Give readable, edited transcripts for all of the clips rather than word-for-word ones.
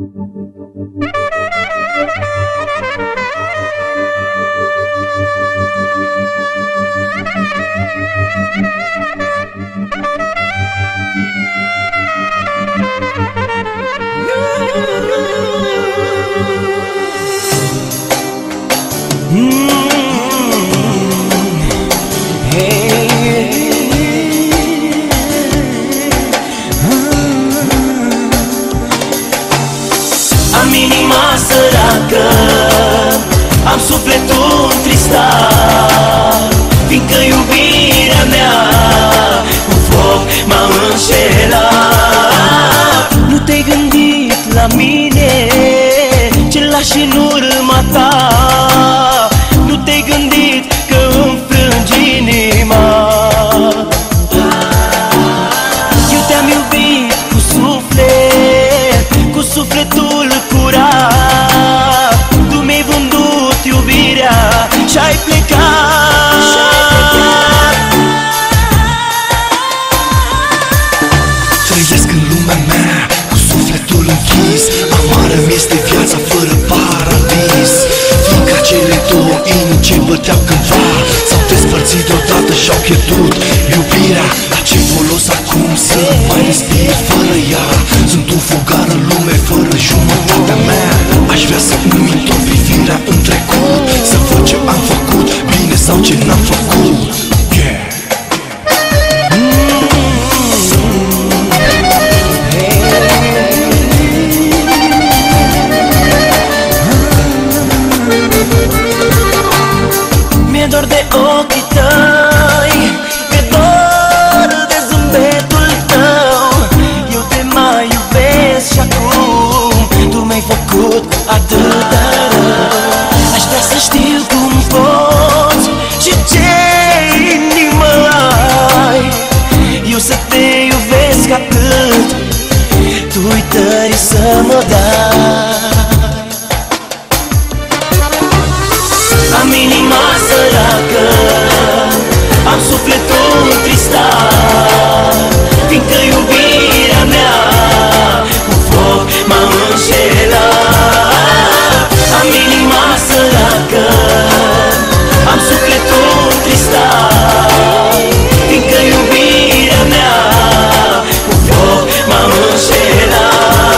Am inima săracă, am sufletul întristat, fiindcă iubirea mea cu foc m-a înșelat. Nu te-ai gândit la mine, ce lași în urma ta. Nu te-ai gândit că îmi frângi inima. Eu te-am iubit cu suflet, cu sufletul curat. Tu mi-ai vândut iubirea și-ai plecat. Trăiesc în lumea mea cu sufletul închis. Amară mi-este viața fără paradis, fiindcă cele două inimi ce băteau cândva s-au despărțit deodată și-au pierdut iubirea. La ce folos acum să mai respir fără ea? Sunt un fogar în lume fără jumătatea mea. Aș vrea să îmi întorc privirea în trecut, să văd ce am făcut bine sau ce n-am făcut. Mi-e dor de ochii tăi, mi-e dor de zâmbetul tău. Eu te mai iubesc și acum tu mi-ai făcut atâta rău. Aș vrea să știu cum poți și ce inimă ai, eu să te iubesc atât, tu uitări să mă dai. Am inima săracă, am sufletul întristat, fiindcă iubirea mea cu foc m-a înșelat. Am inima săracă, am sufletul întristat, fiindcă iubirea mea cu foc m-a înșelat.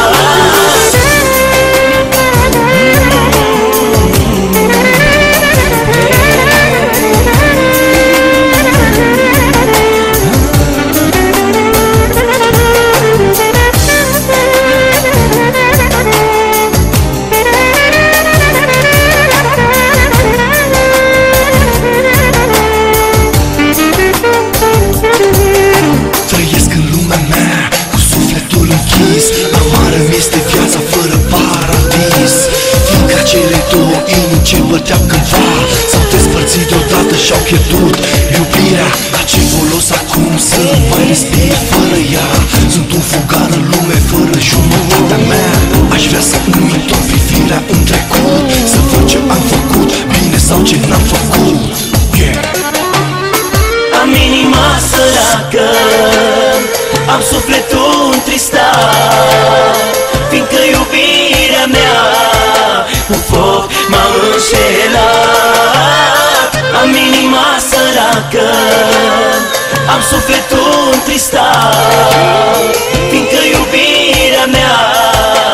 Amară mi-este viața fără paradis, fiindcă cele două inimi ce băteau cândva s-au despărțit deodată și-au pierdut iubirea. La ce folos acum să mai respir fără ea? Sunt un fogar în lume fără jumătatea mea. Aș vrea să îmi întorc privirea în trecut, să văd ce am făcut bine sau ce n-am făcut. Am inima săracă, am sufletul întristat, fiindcă iubirea mea cu foc m-a înșelat. Am inima săracă, am sufletul întristat, fiindcă iubirea mea